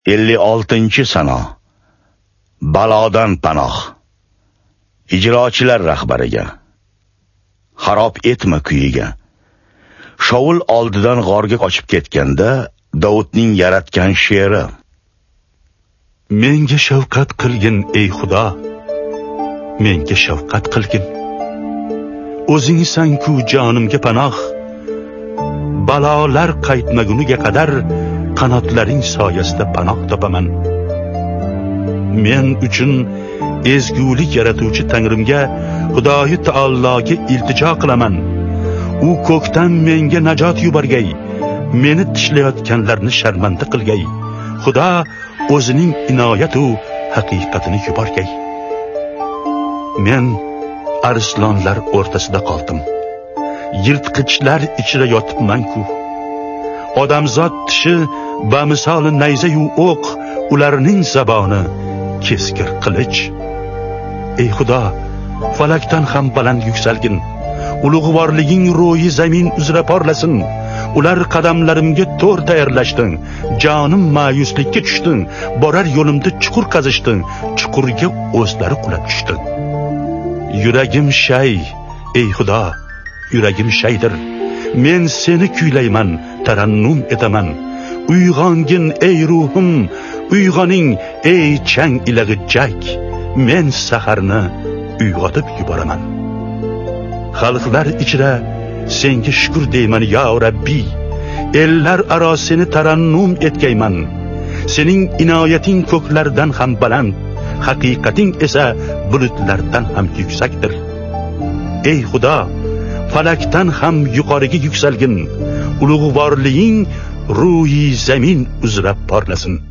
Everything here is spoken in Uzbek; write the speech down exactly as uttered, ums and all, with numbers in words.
ellik oltinchi sano. Balodan panoh. Ijrochilar rahbariga. Xarob etma kuyiga. Shovul oldidan g'orga qochib ketganda Davudning yaratgan she'ri. Menga shafqat qilgin ey Xudo. Menga shafqat qilgin. O'zingsan-ku jonimga panoh. Balolar qaytmaguniga qadar qanotlaring soyasida panoh topaman. Men uchun ezgulik yaratuvchi Tangrimga, Xudoyi taologa iltijo qilaman. U ko'kdan menga najot yuborgay, meni tishlayotganlarni sharmanda qilgay. Xudo o'zining inoyat u haqiqatini yuborgay. Men arslonlar o'rtasida qoldim. Yirtqichlar ichida yotibman-ku. Odamzod tishi bamisol nayza-yu o'q, ularning zaboni keskir qilich. Ey Xudo, falakdan ham baland yuksalgin. Ulug'vorliging ro'yi zamin uzra porlasin. Ular qadamlarimga to'r tayyorlashding. Jonim ma'yuslikka tushdi. Borar yo'limda chuqur qazishdi. Chuqurga o'zlari qulab tushdi. Yuragim shay, ey Xudo, yuragim shaydir. Men seni kuylayman, tarannum etaman. Uyg'ongin ey ruhim, uyg'oning ey chang ilag'i jak. Men saharni uyg'otib yuboraman. Xalqlar ichra senga shukr deyman ya Rabbi. Ellar aro seni tarannum etgayman. Sening inoyating ko'klardan ham baland, haqiqating esa bulutlardan ham yuksakdir. Ey Xudo, falakdan ham yuqoriga yuksalgin. Ulug'vorliging ro'yi zamin uzra porlasin.